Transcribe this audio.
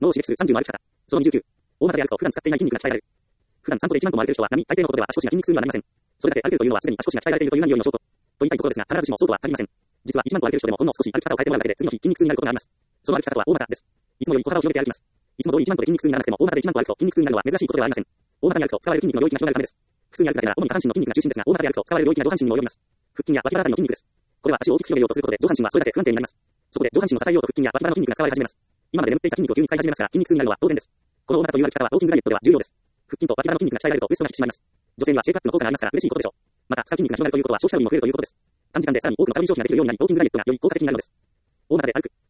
脳を刺激する30の歩き方。その29。大股で歩くと普段使っていない筋肉が鍛えられる。普段散歩で1万歩も歩ける人は並大抵のことでは足腰が筋肉痛にはなりません。それだけ歩けるというのはすでに足腰が鍛えられているという何よりの証拠。と言いたいところですが、必ずしもそうとは限りません。実は1万歩歩ける人でもほんの少し歩き方を変えてもらうだけで次の日筋肉痛になることがあります。その歩き方とは大股です。いつもより小腹を広げて歩きます。いつも通り1万歩で筋肉痛にならなくても大股で1万歩歩くと筋肉痛になるのは珍しいことではありません。大股に歩くと使われる筋肉の領域が広がるためです。普通に歩くだけなら主に下半身の筋肉が中心ですが、大股で歩くと使われる領域が上半身にも及びます。腹筋や脇腹あたりの筋肉です。これは足を大きく広げようとすることで上半身はそれだけ不安定になります。そこで上半身を支えようと腹筋や脇腹の筋肉が使われ始めます。今まで眠っていた筋肉を急に使い始めますから筋肉痛になるのは当然です。この大股という歩き方はウォーキングダイエットでは重要です。腹筋と脇腹の筋肉が鍛えられるとウエストが引き締まります。女性にはシェイプアップの効果がありますから嬉しいことでしょう。また使う筋肉が広がるということは消費カロリーも増えるということです。短時間でさらに多くのカロリー消費ができるようになりウォーキングダイエットがより効果的になるのです。大股で歩く。